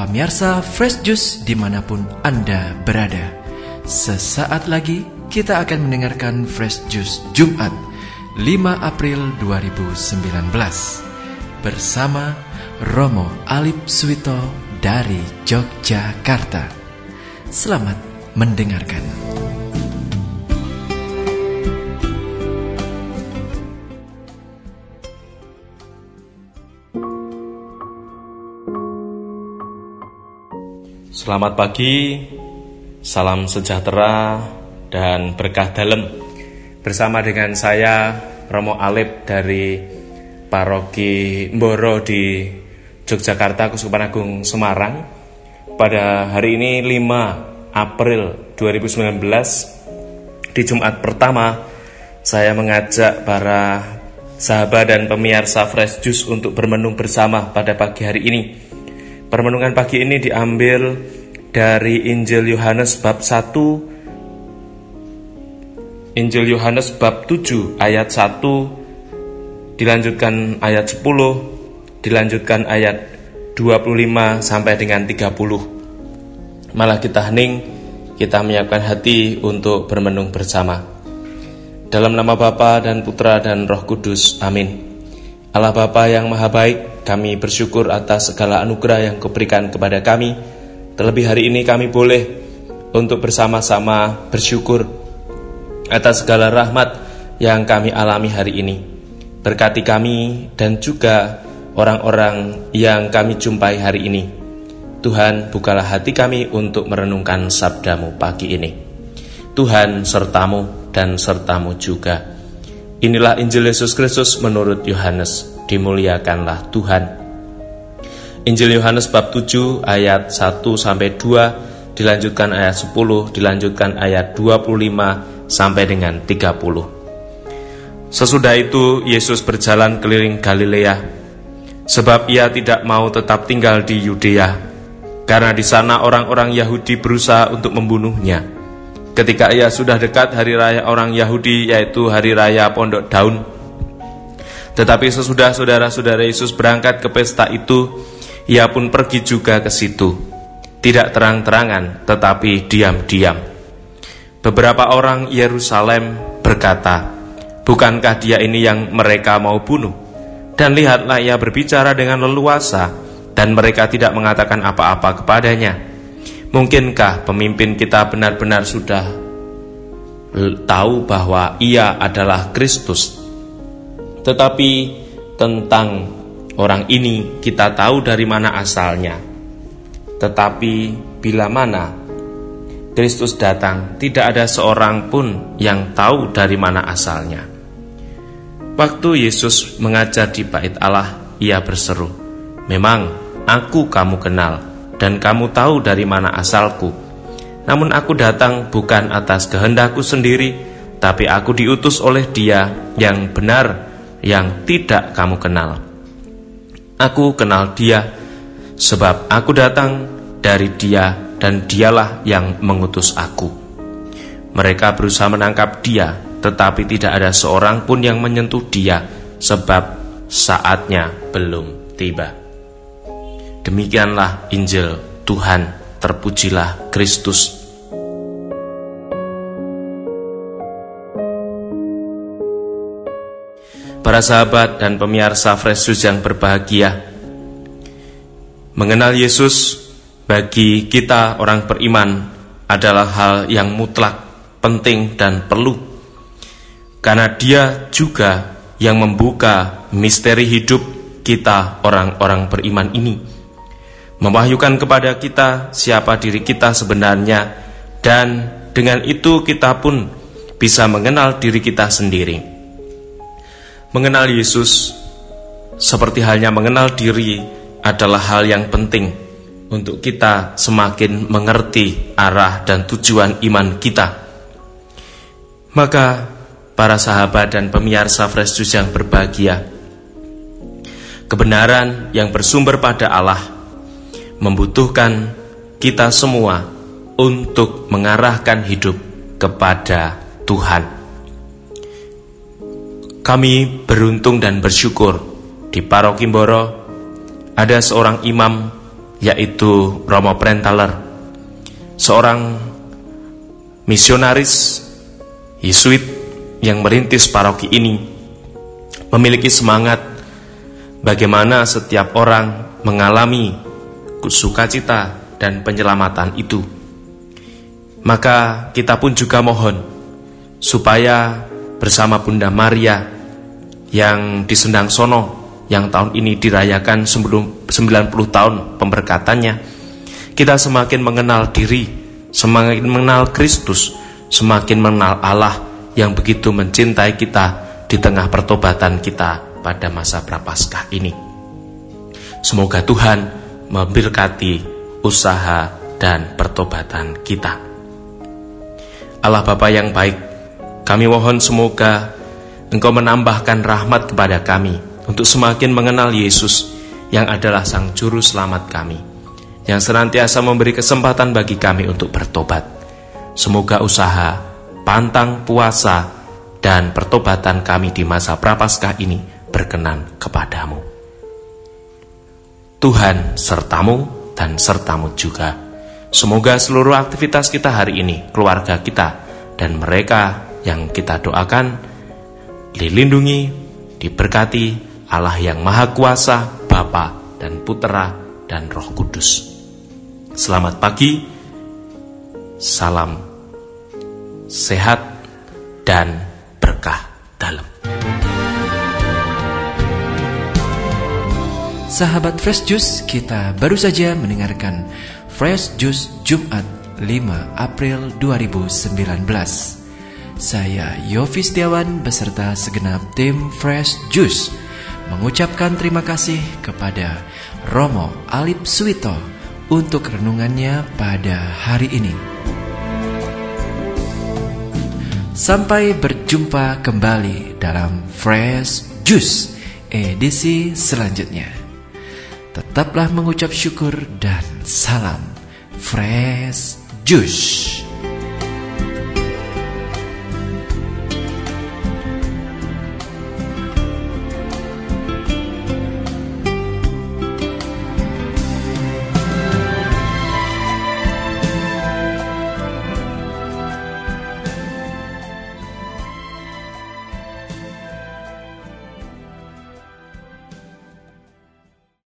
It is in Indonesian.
pemirsa Fresh Juice dimanapun Anda berada. Sesaat lagi kita akan mendengarkan Fresh Juice Jumat 5 April 2019 bersama Romo Alip Suwito dari Yogyakarta. Selamat mendengarkan. Selamat pagi, salam sejahtera dan berkah dalam. Bersama dengan saya Romo Alip dari Paroki Mboro di Yogyakarta, Keuskupan Agung Semarang. Pada hari ini 5 April 2019, di Jumat pertama, saya mengajak para sahabat dan pemirsa Fresh Juice untuk bermenung bersama pada pagi hari ini. Permenungan pagi ini diambil dari Injil Yohanes bab 1, Injil Yohanes bab 7 ayat 1, dilanjutkan ayat 10, dilanjutkan ayat 25 sampai dengan 30. Malah kita hening, kita menyiapkan hati untuk bermenung bersama. Dalam nama Bapa dan Putra dan Roh Kudus, amin. Allah Bapa yang Maha Baik, kami bersyukur atas segala anugerah yang Kau berikan kepada kami. Terlebih hari ini kami boleh untuk bersama-sama bersyukur atas segala rahmat yang kami alami hari ini. Berkati kami dan juga orang-orang yang kami jumpai hari ini. Tuhan, bukalah hati kami untuk merenungkan sabda-Mu pagi ini. Tuhan sertamu dan sertamu juga. Inilah Injil Yesus Kristus menurut Yohanes. Dimuliakanlah Tuhan. Injil Yohanes bab 7 ayat 1-2, dilanjutkan ayat 10, dilanjutkan ayat 25 sampai dengan 30. Sesudah itu Yesus berjalan keliling Galilea, sebab ia tidak mau tetap tinggal di Yudea, karena di sana orang-orang Yahudi berusaha untuk membunuhnya. Ketika ia sudah dekat hari raya orang Yahudi, yaitu hari raya Pondok Daun. Tetapi sesudah saudara-saudara Yesus berangkat ke pesta itu, ia pun pergi juga ke situ. Tidak terang-terangan, tetapi diam-diam. Beberapa orang Yerusalem berkata, "Bukankah dia ini yang mereka mau bunuh? Dan lihatlah ia berbicara dengan leluasa, dan mereka tidak mengatakan apa-apa kepadanya. Mungkinkah pemimpin kita benar-benar sudah tahu bahwa ia adalah Kristus? Tetapi tentang orang ini kita tahu dari mana asalnya. Tetapi bila mana Kristus datang, tidak ada seorang pun yang tahu dari mana asalnya." Waktu Yesus mengajar di Bait Allah, ia berseru, "Memang aku kamu kenal, dan kamu tahu dari mana asalku. Namun aku datang bukan atas kehendakku sendiri, tapi aku diutus oleh Dia yang benar, yang tidak kamu kenal. Aku kenal Dia, sebab aku datang dari Dia, dan Dialah yang mengutus aku." Mereka berusaha menangkap Dia, tetapi tidak ada seorang pun yang menyentuh Dia, sebab saatnya belum tiba. Demikianlah Injil Tuhan, terpujilah Kristus. Para sahabat dan pemirsa Fresh Juice yang berbahagia, mengenal Yesus bagi kita orang beriman adalah hal yang mutlak, penting dan perlu. Karena Dia juga yang membuka misteri hidup kita orang-orang beriman ini, mewahyukan kepada kita siapa diri kita sebenarnya, dan dengan itu kita pun bisa mengenal diri kita sendiri. Mengenal Yesus seperti halnya mengenal diri adalah hal yang penting untuk kita semakin mengerti arah dan tujuan iman kita. Maka para sahabat dan pemirsa Fresh Juice yang berbahagia, kebenaran yang bersumber pada Allah membutuhkan kita semua untuk mengarahkan hidup kepada Tuhan. Kami beruntung dan bersyukur di Paroki Mboro ada seorang imam yaitu Romo Brenthaler, seorang misionaris Yesuit yang merintis paroki ini, memiliki semangat bagaimana setiap orang mengalami sukacita dan penyelamatan itu. Maka kita pun juga mohon supaya bersama Bunda Maria yang di Sendang Sono, yang tahun ini dirayakan sebelum 90 tahun pemberkatannya, kita semakin mengenal diri, semakin mengenal Kristus, semakin mengenal Allah yang begitu mencintai kita di tengah pertobatan kita pada masa Prapaskah ini. Semoga Tuhan memberkati usaha dan pertobatan kita. Allah Bapa yang baik, kami mohon semoga Engkau menambahkan rahmat kepada kami untuk semakin mengenal Yesus yang adalah Sang Juru Selamat kami, yang senantiasa memberi kesempatan bagi kami untuk bertobat. Semoga usaha, pantang puasa, dan pertobatan kami di masa Prapaskah ini berkenan kepadamu. Tuhan sertamu dan sertamu juga. Semoga seluruh aktivitas kita hari ini, keluarga kita, dan mereka yang kita doakan dilindungi, diberkati Allah yang Maha Kuasa, Bapa dan Putera dan Roh Kudus. Selamat pagi, salam sehat dan berkah dalam. Sahabat Fresh Juice, kita baru saja mendengarkan Fresh Juice Jumat 5 April 2019. Saya Yofi Setiawan beserta segenap tim Fresh Juice mengucapkan terima kasih kepada Romo Alip Suwito untuk renungannya pada hari ini. Sampai berjumpa kembali dalam Fresh Juice edisi selanjutnya. Tetaplah mengucap syukur dan salam Fresh Juice.